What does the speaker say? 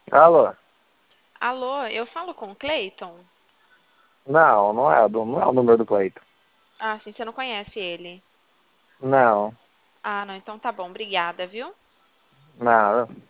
Alô? Alô, eu falo com o Cleiton? Não, não é o número do Cleito. Ah, sim, você não conhece ele. Não, Ah, não, então tá bom, obrigada, viu? não.